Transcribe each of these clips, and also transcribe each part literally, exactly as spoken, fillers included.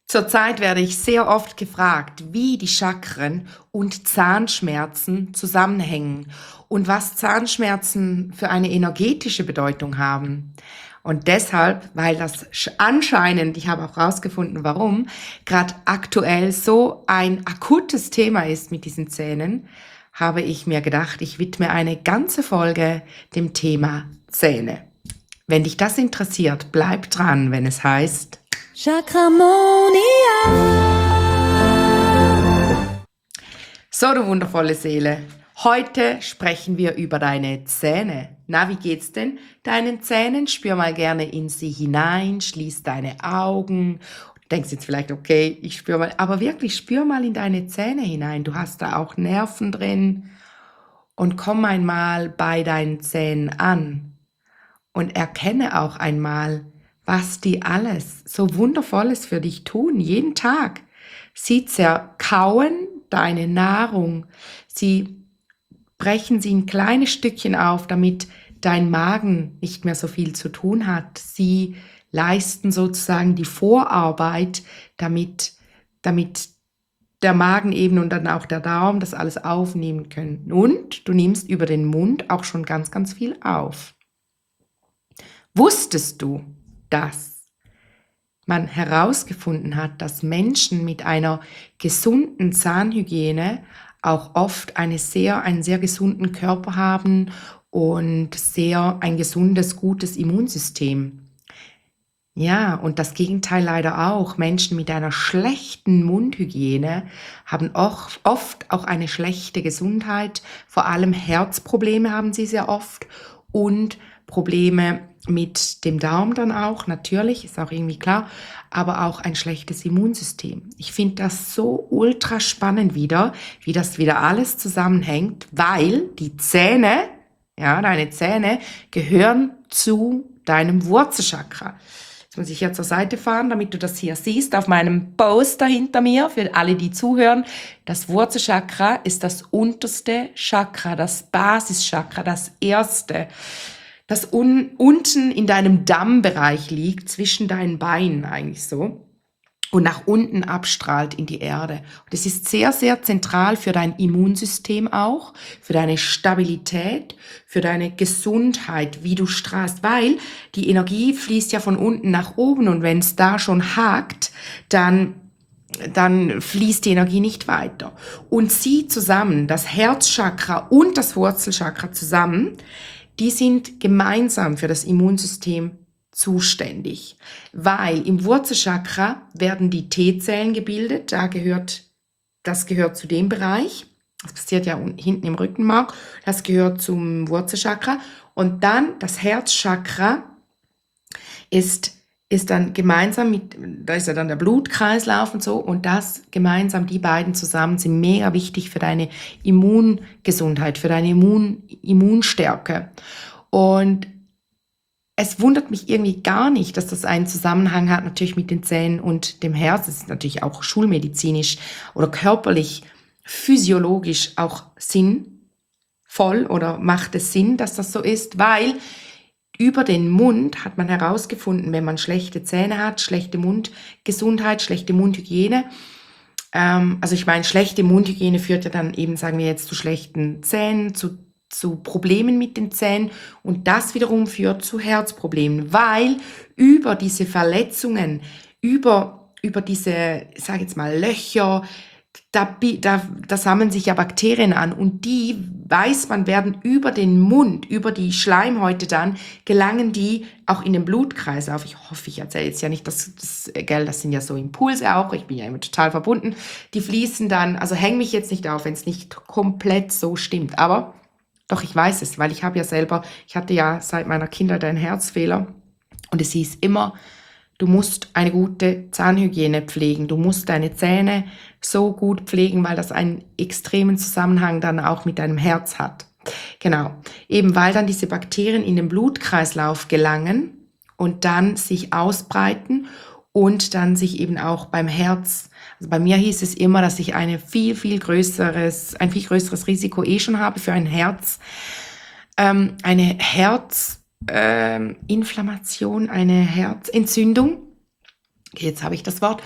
Zurzeit werde ich sehr oft gefragt, wie die Chakren und Zahnschmerzen zusammenhängen und was Zahnschmerzen für eine energetische Bedeutung haben. Und deshalb, weil das sch- anscheinend, ich habe auch herausgefunden, warum, gerade aktuell so ein akutes Thema ist mit diesen Zähnen, habe ich mir gedacht, ich widme eine ganze Folge dem Thema Zähne. Wenn dich das interessiert, bleib dran, wenn es heißt Chakramonia. So, du wundervolle Seele. Heute sprechen wir über deine Zähne. Na, wie geht's denn deinen Zähnen? Spür mal gerne in sie hinein, schließ deine Augen. Du denkst jetzt vielleicht, okay, ich spür mal, aber wirklich spür mal in deine Zähne hinein. Du hast da auch Nerven drin. Und komm einmal bei deinen Zähnen an und erkenne auch einmal, was die alles so Wundervolles für dich tun, jeden Tag. Sie zerkauen deine Nahrung, sie brechen sie in kleine Stückchen auf, damit dein Magen nicht mehr so viel zu tun hat. Sie leisten sozusagen die Vorarbeit, damit, damit der Magen eben und dann auch der Darm das alles aufnehmen können. Und du nimmst über den Mund auch schon ganz, ganz viel auf. Wusstest du, dass man herausgefunden hat, dass Menschen mit einer gesunden Zahnhygiene auch oft eine sehr, einen sehr gesunden Körper haben und sehr ein gesundes, gutes Immunsystem? Ja, und das Gegenteil leider auch. Menschen mit einer schlechten Mundhygiene haben oft, oft auch eine schlechte Gesundheit. Vor allem Herzprobleme haben sie sehr oft und Probleme mit dem Darm dann auch, natürlich, ist auch irgendwie klar, aber auch ein schlechtes Immunsystem. Ich finde das so ultra spannend wieder, wie das wieder alles zusammenhängt, weil die Zähne, ja, deine Zähne gehören zu deinem Wurzelchakra. Jetzt muss ich hier zur Seite fahren, damit du das hier siehst, auf meinem Poster hinter mir, für alle, die zuhören. Das Wurzelchakra ist das unterste Chakra, das Basischakra, das erste, das un unten in deinem Dammbereich liegt, zwischen deinen Beinen eigentlich so, und nach unten abstrahlt in die Erde. Und es ist sehr, sehr zentral für dein Immunsystem auch, für deine Stabilität, für deine Gesundheit, wie du strahlst, weil die Energie fließt ja von unten nach oben und wenn es da schon hakt, dann dann fließt die Energie nicht weiter. Und sie zusammen, das Herzchakra und das Wurzelchakra zusammen, die sind gemeinsam für das Immunsystem zuständig, weil im Wurzelchakra werden die T-Zellen gebildet, da gehört, das gehört zu dem Bereich, das passiert ja hinten im Rückenmark, das gehört zum Wurzelchakra und dann das Herzchakra ist ist dann gemeinsam mit, da ist ja dann der Blutkreislauf und so, und das gemeinsam, die beiden zusammen sind mega wichtig für deine Immungesundheit, für deine Immun, Immunstärke. Und es wundert mich irgendwie gar nicht, dass das einen Zusammenhang hat, natürlich mit den Zähnen und dem Herz. Es ist natürlich auch schulmedizinisch oder körperlich, physiologisch auch sinnvoll oder macht es Sinn, dass das so ist, weil über den Mund hat man herausgefunden, wenn man schlechte Zähne hat, schlechte Mundgesundheit, schlechte Mundhygiene. Ähm, also ich meine, schlechte Mundhygiene führt ja dann eben, sagen wir jetzt, zu schlechten Zähnen, zu, zu Problemen mit den Zähnen. Und das wiederum führt zu Herzproblemen, weil über diese Verletzungen, über, über diese, ich sage jetzt mal, Löcher, Da, da, da sammeln sich ja Bakterien an und die, weiß man, werden über den Mund, über die Schleimhäute dann, gelangen die auch in den Blutkreislauf. Ich hoffe, ich erzähle jetzt ja nicht, das, das, gell, das sind ja so Impulse auch, ich bin ja immer total verbunden. Die fließen dann, also häng mich jetzt nicht auf, wenn es nicht komplett so stimmt, aber doch, ich weiß es, weil ich habe ja selber, ich hatte ja seit meiner Kindheit einen Herzfehler und es hieß immer, du musst eine gute Zahnhygiene pflegen. Du musst deine Zähne so gut pflegen, weil das einen extremen Zusammenhang dann auch mit deinem Herz hat. Genau. Eben weil dann diese Bakterien in den Blutkreislauf gelangen und dann sich ausbreiten und dann sich eben auch beim Herz, also bei mir hieß es immer, dass ich eine viel, viel größeres, ein viel größeres Risiko eh schon habe für ein Herz, ähm, eine Herz, Ähm, Inflammation, eine Herzentzündung. Okay, jetzt habe ich das Wort.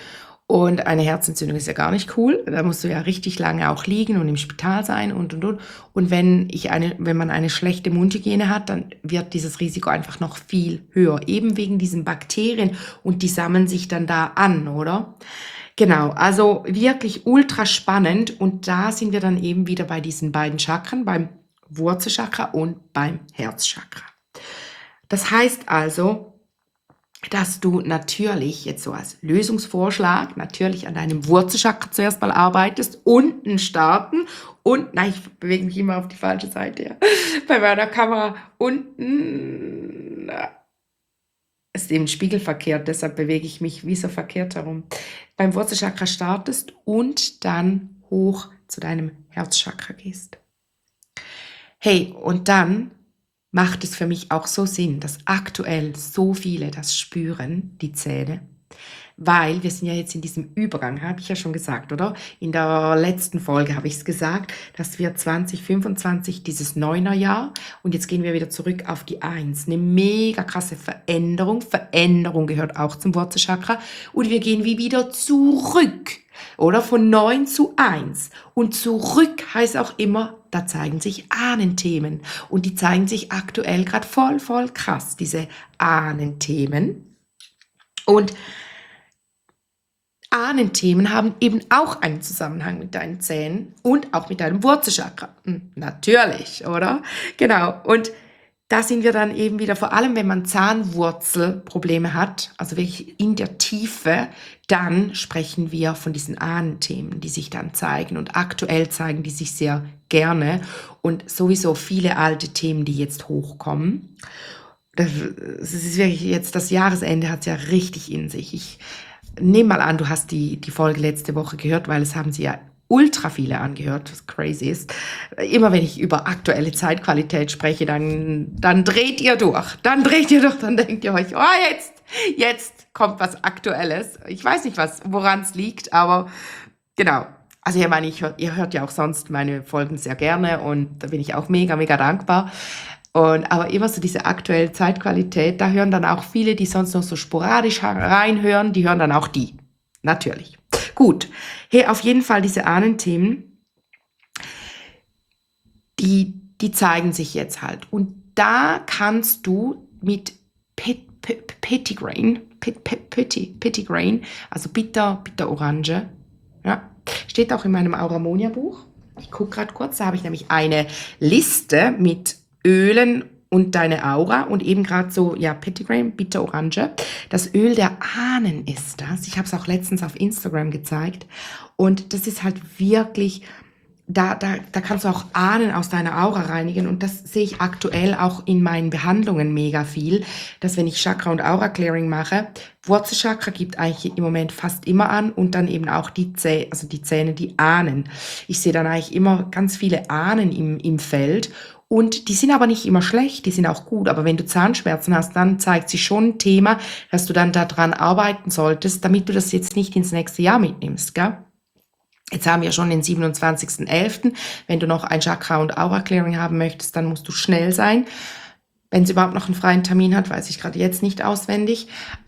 Und eine Herzentzündung ist ja gar nicht cool. Da musst du ja richtig lange auch liegen und im Spital sein und, und, und. Und wenn ich eine, wenn man eine schlechte Mundhygiene hat, dann wird dieses Risiko einfach noch viel höher. Eben wegen diesen Bakterien und die sammeln sich dann da an, oder? Genau, also wirklich ultra spannend. Und da sind wir dann eben wieder bei diesen beiden Chakren, beim Wurzelchakra und beim Herzchakra. Das heißt also, dass du natürlich jetzt so als Lösungsvorschlag natürlich an deinem Wurzelchakra zuerst mal arbeitest, unten starten und, nein, ich bewege mich immer auf die falsche Seite, ja, bei meiner Kamera unten, na, ist eben spiegelverkehrt, deshalb bewege ich mich wie so verkehrt herum. Beim Wurzelchakra startest und dann hoch zu deinem Herzchakra gehst. Hey, und dann macht es für mich auch so Sinn, dass aktuell so viele das spüren, die Zähne, weil wir sind ja jetzt in diesem Übergang, habe ich ja schon gesagt, oder? In der letzten Folge habe ich es gesagt, dass wir zwanzig fünfundzwanzig dieses Neunerjahr und jetzt gehen wir wieder zurück auf die Eins. Eine mega krasse Veränderung. Veränderung gehört auch zum Wurzelchakra und wir gehen wie wieder zurück. Oder von neun zu eins. Und zurück heißt auch immer, da zeigen sich Ahnenthemen. Und die zeigen sich aktuell gerade voll, voll krass, diese Ahnenthemen. Und Ahnenthemen haben eben auch einen Zusammenhang mit deinen Zähnen und auch mit deinem Wurzelchakra. Hm, natürlich, oder? Genau. Und da sind wir dann eben wieder, vor allem wenn man Zahnwurzelprobleme hat, also wirklich in der Tiefe, dann sprechen wir von diesen Ahnenthemen, die sich dann zeigen. Und aktuell zeigen die sich sehr gerne und sowieso viele alte Themen, die jetzt hochkommen. Das ist wirklich jetzt, das Jahresende hat es ja richtig in sich. Ich nehme mal an, du hast die, die Folge letzte Woche gehört, weil es haben sie ja ultra viele angehört, was crazy ist. Immer wenn ich über aktuelle Zeitqualität spreche, dann, dann dreht ihr durch. Dann dreht ihr durch, dann denkt ihr euch, oh, jetzt, jetzt kommt was Aktuelles. Ich weiß nicht, was, woran es liegt, aber genau. Also ich meine, ich hör, ihr hört ja auch sonst meine Folgen sehr gerne und da bin ich auch mega, mega dankbar. Und, aber immer so diese aktuelle Zeitqualität, da hören dann auch viele, die sonst noch so sporadisch reinhören, die hören dann auch die. Natürlich. Gut, hey, auf jeden Fall diese Ahnenthemen, die, die zeigen sich jetzt halt. Und da kannst du mit Pet, Pet, Pettigrain, Pet, Pet, Pet, Pettigrain, also bitter, bitter Orange, ja, steht auch in meinem Auramonia-Buch. Ich gucke gerade kurz, da habe ich nämlich eine Liste mit Ölen und deine Aura und eben gerade so, ja, Pettigrain, bitter Orange. Das Öl der Ahnen ist das. Ich habe es auch letztens auf Instagram gezeigt und das ist halt wirklich, da, da, da kannst du auch Ahnen aus deiner Aura reinigen und das sehe ich aktuell auch in meinen Behandlungen mega viel, dass wenn ich Chakra- und Aura-Clearing mache, Wurzelchakra gibt eigentlich im Moment fast immer an und dann eben auch die Zähne, also die Zähne, die Ahnen. Ich sehe dann eigentlich immer ganz viele Ahnen im, im Feld. Und die sind aber nicht immer schlecht, die sind auch gut. Aber wenn du Zahnschmerzen hast, dann zeigt sich schon ein Thema, dass du dann daran arbeiten solltest, damit du das jetzt nicht ins nächste Jahr mitnimmst, gell? Jetzt haben wir schon den siebenundzwanzigsten elften Wenn du noch ein Chakra- und Aura-Clearing haben möchtest, dann musst du schnell sein. Wenn sie überhaupt noch einen freien Termin hat, weiß ich gerade jetzt nicht auswendig.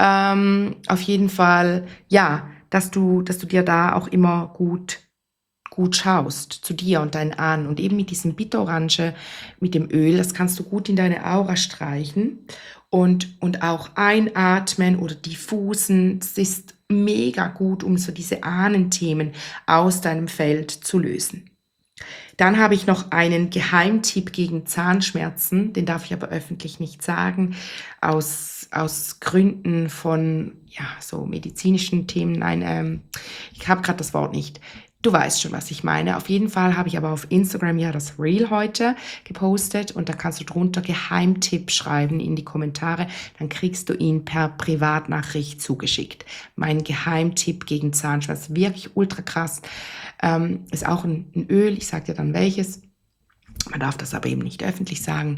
Ähm, auf jeden Fall, ja, dass du, dass du dir da auch immer gut gut schaust, zu dir und deinen Ahnen. Und eben mit diesem Bitterorange, mit dem Öl, das kannst du gut in deine Aura streichen und, und auch einatmen oder diffusen. Das ist mega gut, um so diese Ahnenthemen aus deinem Feld zu lösen. Dann habe ich noch einen Geheimtipp gegen Zahnschmerzen, den darf ich aber öffentlich nicht sagen, aus, aus Gründen von, ja, so medizinischen Themen. Nein, ähm, ich habe gerade das Wort nicht. Du weißt schon, was ich meine. Auf jeden Fall habe ich aber auf Instagram ja das Reel heute gepostet und da kannst du drunter Geheimtipp schreiben in die Kommentare. Dann kriegst du ihn per Privatnachricht zugeschickt. Mein Geheimtipp gegen Zahnschmerzen, wirklich ultra krass. Ähm, ist auch ein, ein Öl, ich sage dir dann welches. Man darf das aber eben nicht öffentlich sagen,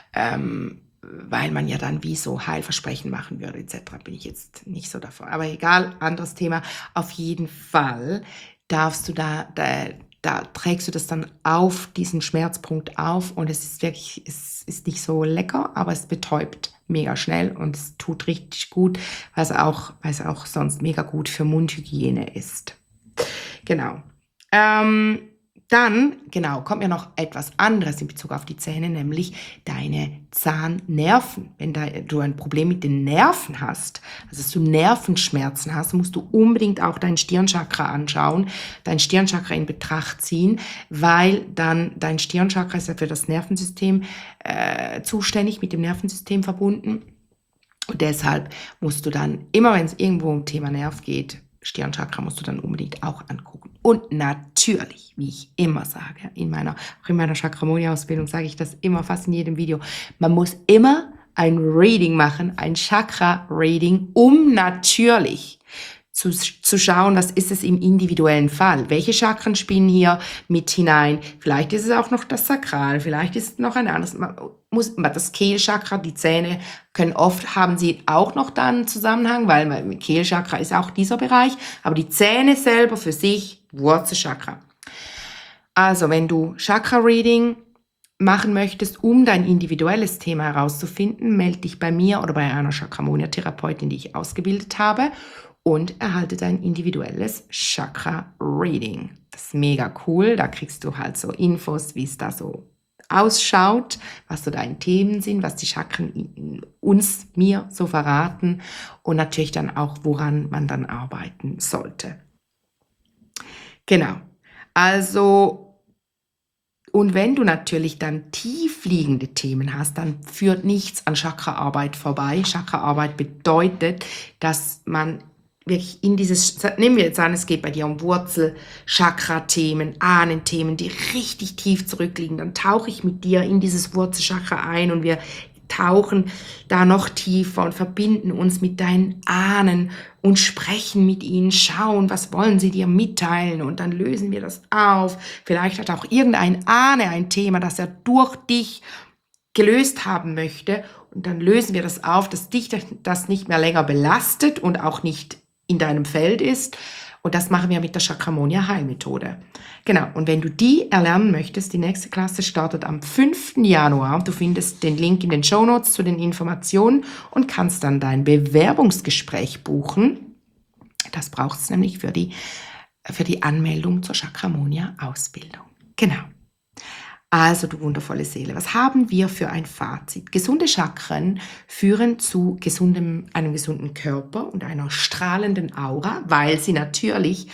ähm, weil man ja dann wie so Heilversprechen machen würde et cetera. Bin ich jetzt nicht so davon. Aber egal, anderes Thema. Auf jeden Fall darfst du da, da, da trägst du das dann auf diesen Schmerzpunkt auf und es ist wirklich, es ist nicht so lecker, aber es betäubt mega schnell und es tut richtig gut, weil es auch, weil es auch sonst mega gut für Mundhygiene ist. Genau. Ähm, Dann, genau, kommt ja noch etwas anderes in Bezug auf die Zähne, nämlich deine Zahnnerven. Wenn da, du ein Problem mit den Nerven hast, also dass du Nervenschmerzen hast, musst du unbedingt auch dein Stirnchakra anschauen, dein Stirnchakra in Betracht ziehen, weil dann dein Stirnchakra ist ja für das Nervensystem äh, zuständig, mit dem Nervensystem verbunden. Und deshalb musst du dann, immer wenn es irgendwo um Thema Nerv geht, Stirnchakra musst du dann unbedingt auch angucken. Und natürlich, wie ich immer sage, in meiner, auch in meiner Chakramonia-Ausbildung sage ich das immer fast in jedem Video, man muss immer ein Reading machen, ein Chakra-Reading, um natürlich zu, zu schauen, was ist es im individuellen Fall. Welche Chakren spielen hier mit hinein? Vielleicht ist es auch noch das Sakral, vielleicht ist es noch ein anderes. Man muss, das Kehlchakra, die Zähne können oft, haben sie auch noch dann einen Zusammenhang, weil Kehlchakra ist auch dieser Bereich, aber die Zähne selber für sich, Wurzelchakra. Also wenn du Chakra-Reading machen möchtest, um dein individuelles Thema herauszufinden, melde dich bei mir oder bei einer Chakramonia-Therapeutin, die ich ausgebildet habe, und erhalte dein individuelles Chakra-Reading. Das ist mega cool, da kriegst du halt so Infos, wie es da so ausschaut, was so deine Themen sind, was die Chakren uns, mir so verraten und natürlich dann auch, woran man dann arbeiten sollte. Genau, also und wenn du natürlich dann tiefliegende Themen hast, dann führt nichts an Chakraarbeit vorbei. Chakraarbeit bedeutet, dass man wirklich in dieses, nehmen wir jetzt an, es geht bei dir um Wurzel, Chakra-Themen, Ahnen-Themen, die richtig tief zurückliegen, dann tauche ich mit dir in dieses Wurzelchakra ein und wir tauchen da noch tiefer und verbinden uns mit deinen Ahnen und sprechen mit ihnen, schauen, was wollen sie dir mitteilen und dann lösen wir das auf. Vielleicht hat auch irgendein Ahne ein Thema, das er durch dich gelöst haben möchte und dann lösen wir das auf, dass dich das nicht mehr länger belastet und auch nicht in deinem Feld ist. Und das machen wir mit der Chakramonia Heilmethode. Genau, und wenn du die erlernen möchtest, die nächste Klasse startet am fünften Januar. Du findest den Link in den Shownotes zu den Informationen und kannst dann dein Bewerbungsgespräch buchen. Das braucht es nämlich für die, für die Anmeldung zur Chakramonia Ausbildung. Genau. Also, du wundervolle Seele, was haben wir für ein Fazit? Gesunde Chakren führen zu gesundem, einem gesunden Körper und einer strahlenden Aura, weil sie natürlich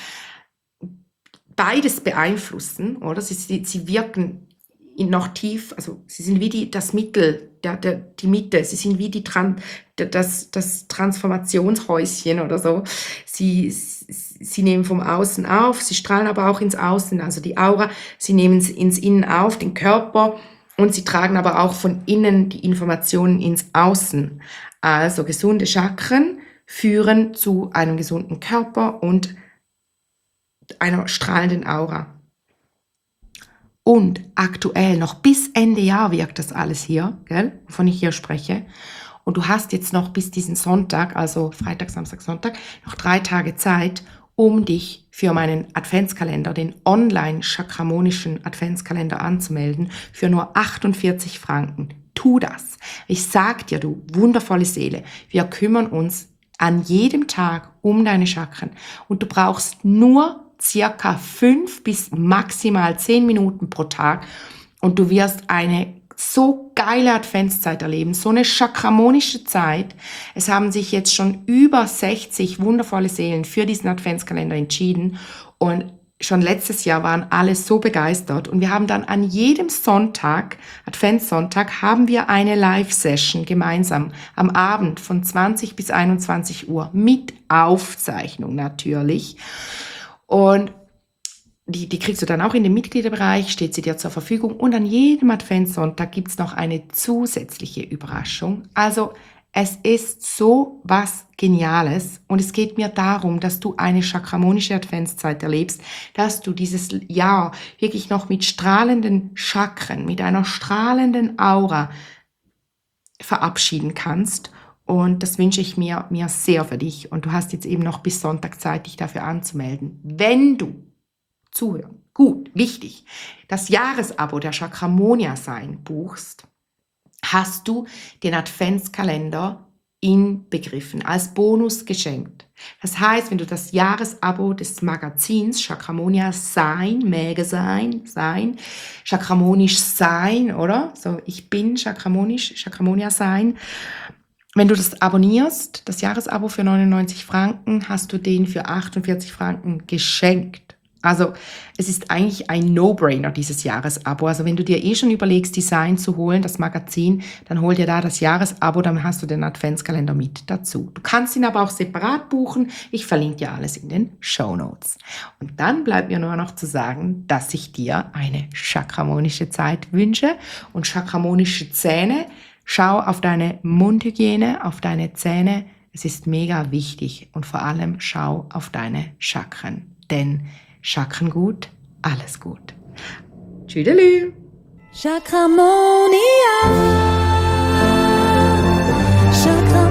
beides beeinflussen, oder? Sie, sie, sie wirken in noch tief, also sie sind wie die, das Mittel, der, der, die Mitte, sie sind wie die Tran, das, das Transformationshäuschen oder so. Sie, sie nehmen vom Außen auf, sie strahlen aber auch ins Außen, also die Aura, sie nehmen es ins Innen auf, den Körper, und sie tragen aber auch von innen die Informationen ins Außen. Also gesunde Chakren führen zu einem gesunden Körper und einer strahlenden Aura. Und aktuell, noch bis Ende Jahr wirkt das alles hier, gell, wovon ich hier spreche. Und du hast jetzt noch bis diesen Sonntag, also Freitag, Samstag, Sonntag, noch drei Tage Zeit, um dich für meinen Adventskalender, den online-chakramonischen Adventskalender anzumelden, für nur achtundvierzig Franken. Tu das. Ich sag dir, du wundervolle Seele, wir kümmern uns an jedem Tag um deine Chakren. Und du brauchst nur circa fünf bis maximal zehn Minuten pro Tag und du wirst eine so geile Adventszeit erleben, so eine chakramonische Zeit. Es haben sich jetzt schon über sechzig wundervolle Seelen für diesen Adventskalender entschieden und schon letztes Jahr waren alle so begeistert und wir haben dann an jedem Sonntag, Adventssonntag, haben wir eine Live-Session gemeinsam am Abend von zwanzig bis einundzwanzig Uhr mit Aufzeichnung natürlich. Und die, die kriegst du dann auch in dem Mitgliederbereich, steht sie dir zur Verfügung. Und an jedem Adventssonntag gibt's noch eine zusätzliche Überraschung. Also es ist so was Geniales. Und es geht mir darum, dass du eine chakramonische Adventszeit erlebst, dass du dieses Jahr wirklich noch mit strahlenden Chakren, mit einer strahlenden Aura verabschieden kannst. Und das wünsche ich mir, mir sehr für dich. Und du hast jetzt eben noch bis Sonntag Zeit, dich dafür anzumelden. Wenn du zuhören, gut, wichtig, das Jahresabo der Chakramonia sein buchst, hast du den Adventskalender inbegriffen, als Bonus geschenkt. Das heißt, wenn du das Jahresabo des Magazins Chakramonia Sein, Magazine, Sein, Chakramonisch Sein, oder? So, ich bin Chakramonisch, Chakramonia Sein. Wenn du das abonnierst, das Jahresabo für neunundneunzig Franken, hast du den für achtundvierzig Franken geschenkt. Also es ist eigentlich ein No-Brainer, dieses Jahresabo. Also wenn du dir eh schon überlegst, Design zu holen, das Magazin, dann hol dir da das Jahresabo, dann hast du den Adventskalender mit dazu. Du kannst ihn aber auch separat buchen. Ich verlinke dir alles in den Shownotes. Und dann bleibt mir nur noch zu sagen, dass ich dir eine chakramonische Zeit wünsche und chakramonische Zähne. Schau auf deine Mundhygiene, auf deine Zähne. Es ist mega wichtig. Und vor allem schau auf deine Chakren. Denn Chakren gut, alles gut. Tschüdelü! Chakramonia. Chakra